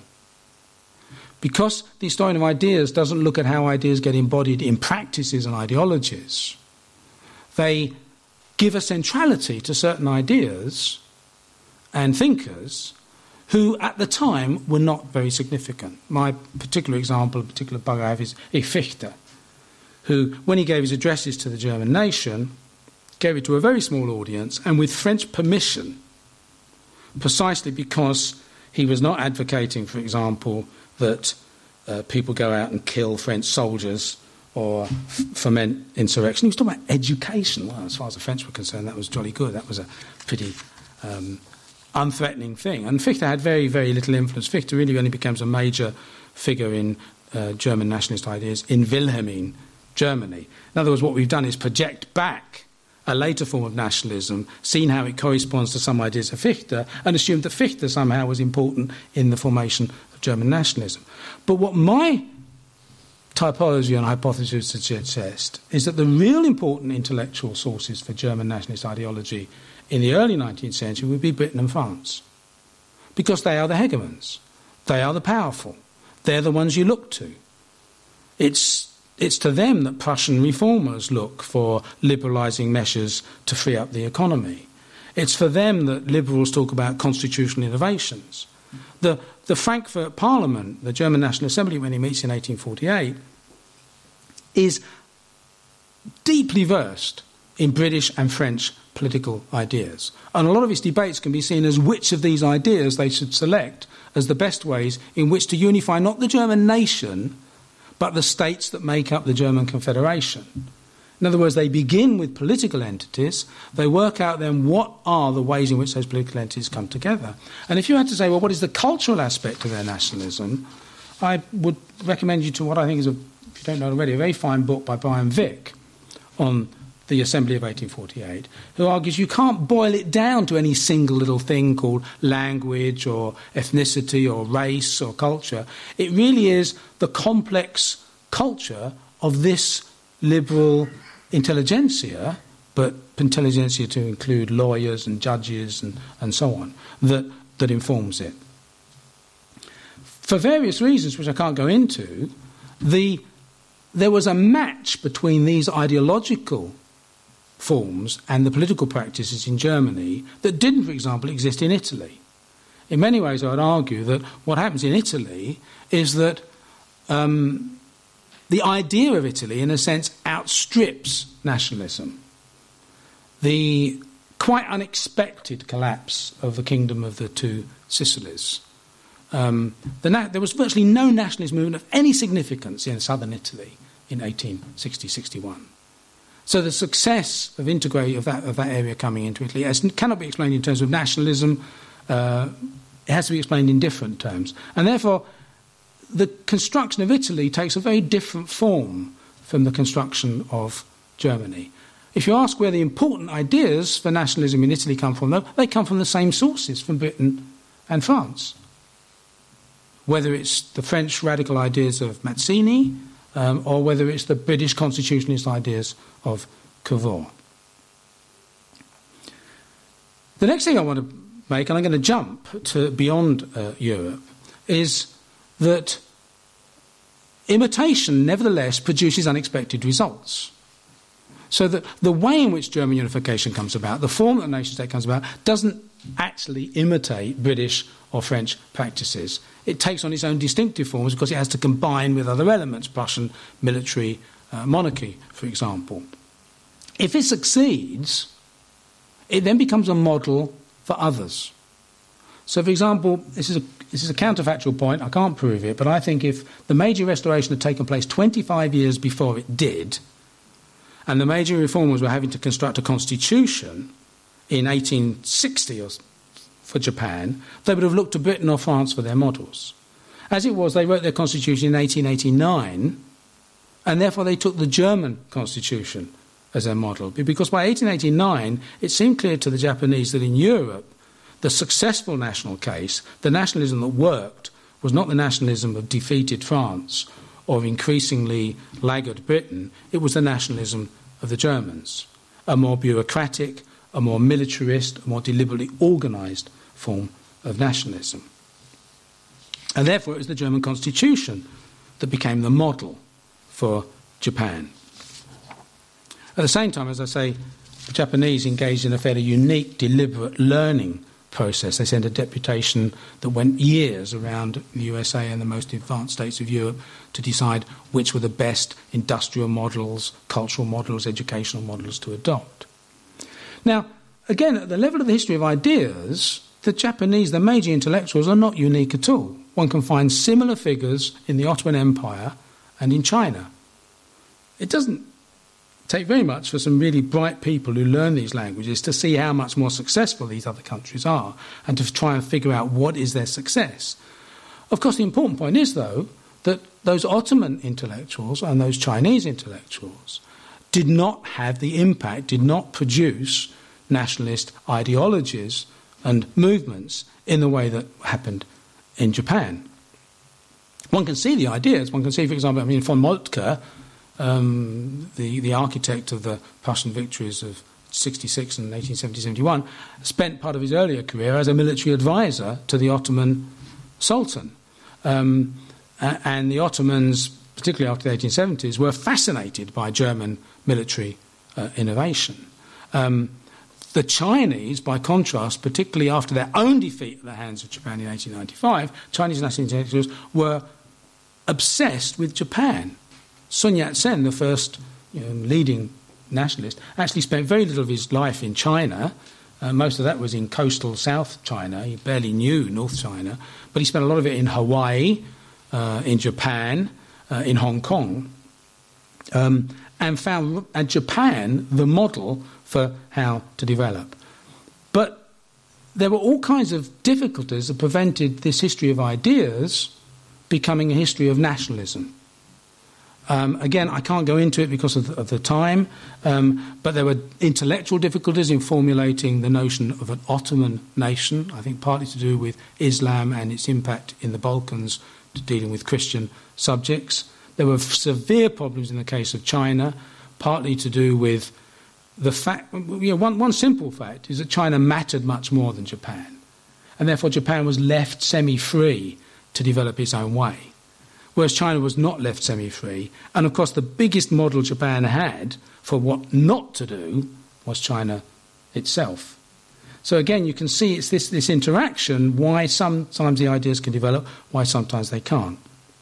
Because the historian of ideas doesn't look at how ideas get embodied in practices and ideologies. They give a centrality to certain ideas and thinkers who at the time were not very significant. My particular example, a particular bug I have is Fichte, who, when he gave his addresses to the German nation, gave it to a very small audience and with French permission, precisely because he was not advocating, for example, that uh, people go out and kill French soldiers or f- foment insurrection. He was talking about education. Well, as far as the French were concerned, that was jolly good. That was a pretty... Um, unthreatening thing. And Fichte had very, very little influence. Fichte really only becomes a major figure in uh, German nationalist ideas in Wilhelmine, Germany. In other words, what we've done is project back a later form of nationalism, seen how it corresponds to some ideas of Fichte, and assumed that Fichte somehow was important in the formation of German nationalism. But what my typology and hypothesis suggest is that the real important intellectual sources for German nationalist ideology in the early nineteenth century would be Britain and France, because they are the hegemons, they are the powerful, they're the ones you look to. It's, it's to them that Prussian reformers look for liberalising measures to free up the economy. It's for them that liberals talk about constitutional innovations. The, the Frankfurt Parliament, the German National Assembly, when it meets in eighteen forty-eight, is deeply versed in British and French political ideas. And a lot of its debates can be seen as which of these ideas they should select as the best ways in which to unify not the German nation, but the states that make up the German Confederation. In other words, they begin with political entities, they work out then what are the ways in which those political entities come together. And if you had to say, well, what is the cultural aspect of their nationalism, I would recommend you to what I think is, a, if you don't know already, a very fine book by Brian Vick on the Assembly of eighteen forty-eight, who argues you can't boil it down to any single little thing called language or ethnicity or race or culture. It really is the complex culture of this liberal intelligentsia, but intelligentsia to include lawyers and judges and, and so on, that, that informs it. For various reasons, which I can't go into, the, there was a match between these ideological forms and the political practices in Germany that didn't, for example, exist in Italy. In many ways, I would argue that what happens in Italy is that um, the idea of Italy, in a sense, outstrips nationalism. The quite unexpected collapse of the kingdom of the two Sicilies. Um, the na- there was virtually no nationalist movement of any significance in southern Italy in eighteen sixty sixty-one. So the success of integrate of that of that area coming into Italy as, cannot be explained in terms of nationalism. Uh, it has to be explained in different terms, and therefore the construction of Italy takes a very different form from the construction of Germany. If you ask where the important ideas for nationalism in Italy come from, though, they come from the same sources, from Britain and France. Whether it's the French radical ideas of Mazzini, um, or whether it's the British constitutionalist ideas of Cavour. The next thing I want to make, and I'm going to jump to beyond uh, Europe, is that imitation nevertheless produces unexpected results. So that the way in which German unification comes about, the form that the nation state comes about, doesn't actually imitate British or French practices. It takes on its own distinctive forms because it has to combine with other elements, Prussian military uh, monarchy, for example. If it succeeds, it then becomes a model for others. So, for example, this is a, this is a counterfactual point, I can't prove it, but I think if the major restoration had taken place twenty-five years before it did, and the major reformers were having to construct a constitution in eighteen sixty or for Japan, they would have looked to Britain or France for their models. As it was, they wrote their constitution in eighteen eighty-nine, and therefore they took the German constitution as their model. Because by eighteen eighty-nine, it seemed clear to the Japanese that in Europe, the successful national case, the nationalism that worked, was not the nationalism of defeated France or of increasingly laggard Britain. It was the nationalism of the Germans, a more bureaucratic, a more militarist, a more deliberately organised form of nationalism. And therefore it was the German constitution that became the model for Japan. At the same time, as I say, the Japanese engaged in a fairly unique, deliberate learning process. They sent a deputation that went years around the U S A and the most advanced states of Europe to decide which were the best industrial models, cultural models, educational models to adopt. Now, again, at the level of the history of ideas, the Japanese, the major intellectuals, are not unique at all. One can find similar figures in the Ottoman Empire and in China. It doesn't take very much for some really bright people who learn these languages to see how much more successful these other countries are and to try and figure out what is their success. Of course, the important point is, though, that those Ottoman intellectuals and those Chinese intellectuals did not have the impact, did not produce nationalist ideologies and movements in the way that happened in Japan. One can see the ideas. One can see, for example, I mean, von Moltke, um, the, the architect of the Prussian victories of sixty-six and eighteen seventy to seventy-one, spent part of his earlier career as a military advisor to the Ottoman Sultan. Um, and the Ottomans, particularly after the eighteen seventies, were fascinated by German military uh, innovation. Um, the Chinese, by contrast, particularly after their own defeat at the hands of Japan in eighteen ninety-five, Chinese national intellectuals were obsessed with Japan. Sun Yat-sen, the first you know, leading nationalist, actually spent very little of his life in China. Uh, most of that was in coastal South China. He barely knew North China. But he spent a lot of it in Hawaii, uh, in Japan, uh, in Hong Kong, um, and found at Japan the model for how to develop. But there were all kinds of difficulties that prevented this history of ideas becoming a history of nationalism. Um, again, I can't go into it because of the, of the time, um, but there were intellectual difficulties in formulating the notion of an Ottoman nation, I think partly to do with Islam and its impact in the Balkans to dealing with Christian subjects. There were severe problems in the case of China, partly to do with the fact, you know, one, one simple fact is that China mattered much more than Japan. And therefore Japan was left semi-free to develop its own way, whereas China was not left semi-free. And of course the biggest model Japan had for what not to do was China itself. So again, you can see it's this, this interaction, why sometimes the ideas can develop, why sometimes they can't.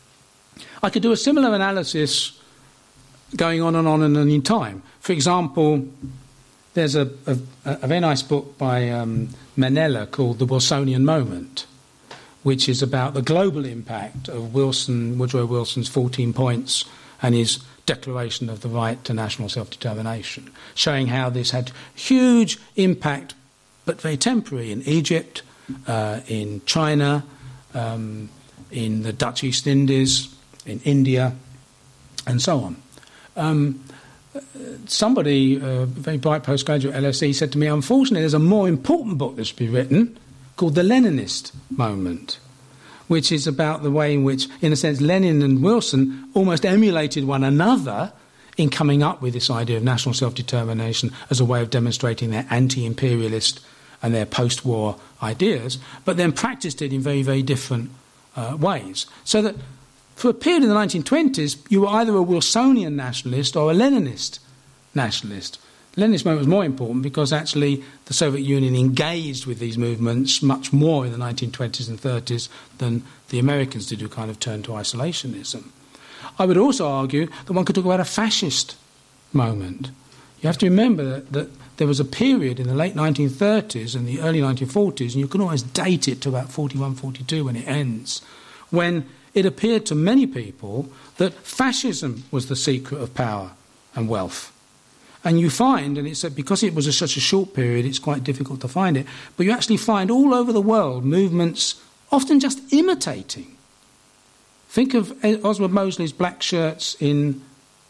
I could do a similar analysis going on and on and on in time. For example, there's a, a, a very nice book by um, Manella called The Wilsonian Moment, which is about the global impact of Wilson, Woodrow Wilson's fourteen points and his declaration of the right to national self-determination, showing how this had huge impact, but very temporary, in Egypt, uh, in China, um, in the Dutch East Indies, in India, and so on. Um, somebody, a very bright postgraduate at L S E, said to me, unfortunately, there's a more important book that's been written called The Leninist Moment, which is about the way in which, in a sense, Lenin and Wilson almost emulated one another in coming up with this idea of national self-determination as a way of demonstrating their anti-imperialist and their post-war ideas, but then practiced it in very, very different uh, ways. So that for a period in the nineteen twenties, you were either a Wilsonian nationalist or a Leninist nationalist. The Leninist movement was more important because actually the Soviet Union engaged with these movements much more in the nineteen twenties and thirties than the Americans did, who kind of turned to isolationism. I would also argue that one could talk about a fascist moment. You have to remember that, that there was a period in the late nineteen thirties and the early nineteen forties, and you can always date it to about forty-one, forty-two when it ends, when it appeared to many people that fascism was the secret of power and wealth. And you find, and it's because it was a, such a short period, it's quite difficult to find it, but you actually find all over the world movements often just imitating. Think of Oswald Mosley's black shirts in,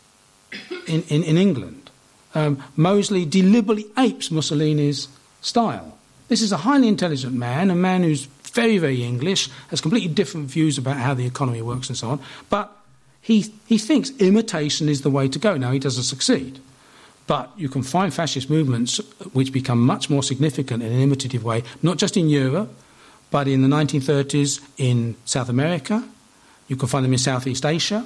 in, in, in England. Um, Mosley deliberately apes Mussolini's style. This is a highly intelligent man, a man who's very, very English, has completely different views about how the economy works and so on, but he, he thinks imitation is the way to go. Now, he doesn't succeed. But you can find fascist movements which become much more significant in an imitative way, not just in Europe, but in the nineteen thirties in South America. You can find them in Southeast Asia.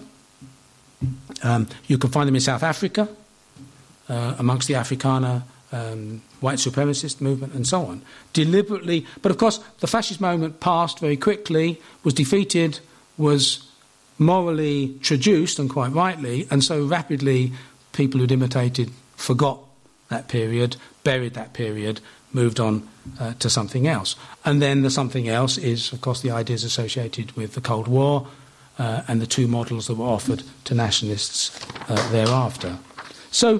Um, you can find them in South Africa, uh, amongst the Afrikaner um, white supremacist movement and so on. Deliberately, but of course the fascist movement passed very quickly, was defeated, was morally traduced, and quite rightly, and so rapidly people who'd imitated forgot that period, buried that period, moved on uh, to something else. And then the something else is, of course, the ideas associated with the Cold War uh, and the two models that were offered to nationalists uh, thereafter. So,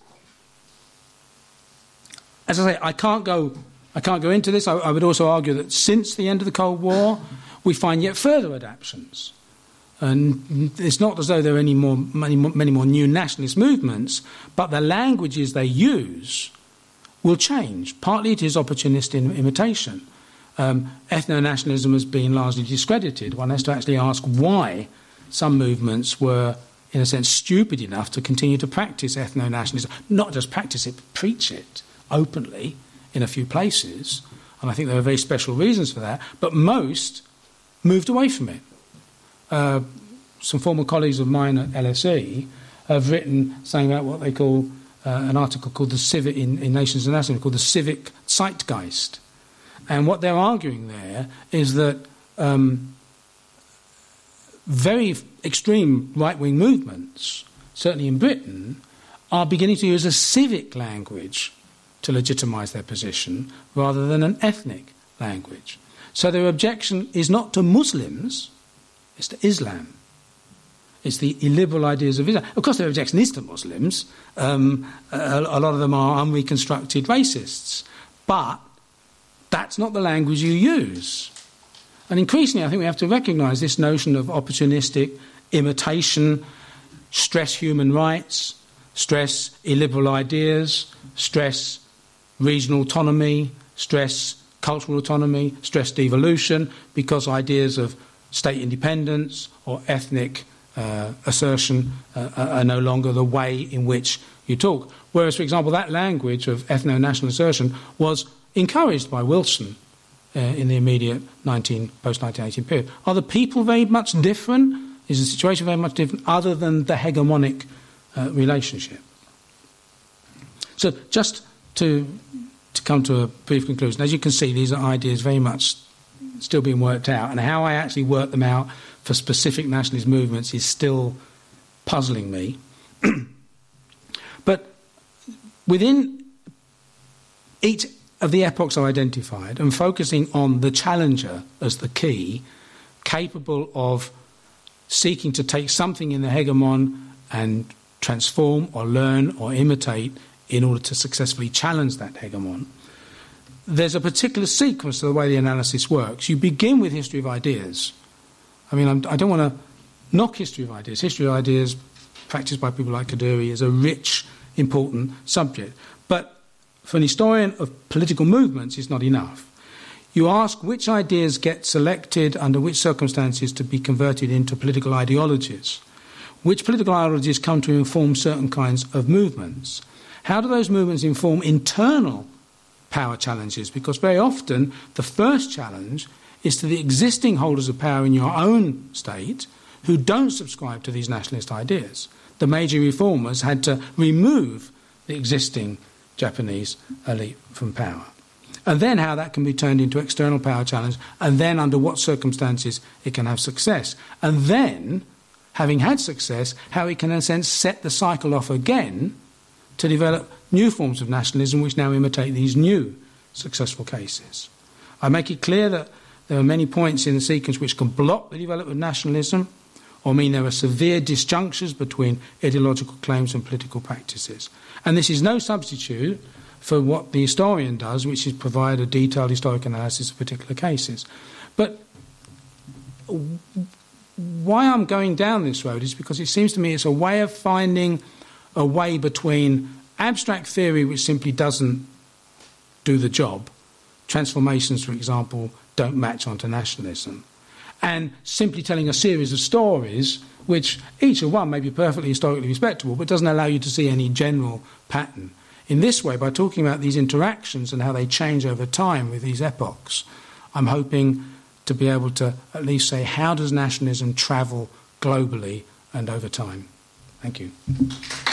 as I say, I can't go, I can't go into this. I, I would also argue that since the end of the Cold War, we find yet further adaptations. And it's not as though there are any more, many, more, many more new nationalist movements, but the languages they use will change. Partly it is opportunist in imitation. Um, ethno-nationalism has been largely discredited. One has to actually ask why some movements were, in a sense, stupid enough to continue to practice ethno-nationalism. Not just practice it, but preach it openly in a few places. And I think there are very special reasons for that. But most moved away from it. Uh, some former colleagues of mine at L S E have written something about what they call uh, an article called the civic in, in Nations and Nations called the civic zeitgeist, and what they're arguing there is that um, very extreme right-wing movements, certainly in Britain, are beginning to use a civic language to legitimise their position rather than an ethnic language. So their objection is not to Muslims. It's to Islam. It's the illiberal ideas of Islam. Of course, their objection is to Muslims. Um, a, a lot of them are unreconstructed racists. But that's not the language you use. And increasingly, I think we have to recognise this notion of opportunistic imitation, stress human rights, stress illiberal ideas, stress regional autonomy, stress cultural autonomy, stress devolution, because ideas of state independence or ethnic uh, assertion uh, are no longer the way in which you talk. Whereas, for example, that language of ethno-national assertion was encouraged by Wilson uh, in the immediate nineteen, post-nineteen eighteen period. Are the people very much different? Is the situation very much different other than the hegemonic uh, relationship? So just to, to come to a brief conclusion, as you can see, these are ideas very much still being worked out, and how I actually work them out for specific nationalist movements is still puzzling me. But within each of the epochs I identified, and focusing on the challenger as the key, capable of seeking to take something in the hegemon and transform or learn or imitate in order to successfully challenge that hegemon, there's a particular sequence to the way the analysis works. You begin with history of ideas. I mean, I'm, I don't want to knock history of ideas. History of ideas, practiced by people like Kaduri, is a rich, important subject. But for an historian of political movements, it's not enough. You ask which ideas get selected under which circumstances to be converted into political ideologies. Which political ideologies come to inform certain kinds of movements? How do those movements inform internal power challenges? Because very often the first challenge is to the existing holders of power in your own state who don't subscribe to these nationalist ideas. The Meiji reformers had to remove the existing Japanese elite from power. And then how that can be turned into external power challenge, and then under what circumstances it can have success. And then, having had success, how it can in a sense set the cycle off again to develop new forms of nationalism which now imitate these new successful cases. I make it clear that there are many points in the sequence which can block the development of nationalism, or mean there are severe disjunctures between ideological claims and political practices. And this is no substitute for what the historian does, which is provide a detailed historic analysis of particular cases. But why I'm going down this road is because it seems to me it's a way of finding a way between abstract theory which simply doesn't do the job, transformations, for example, don't match onto nationalism, and simply telling a series of stories which each of one may be perfectly historically respectable but doesn't allow you to see any general pattern. In this way, by talking about these interactions and how they change over time with these epochs, I'm hoping to be able to at least say, how does nationalism travel globally and over time? Thank you.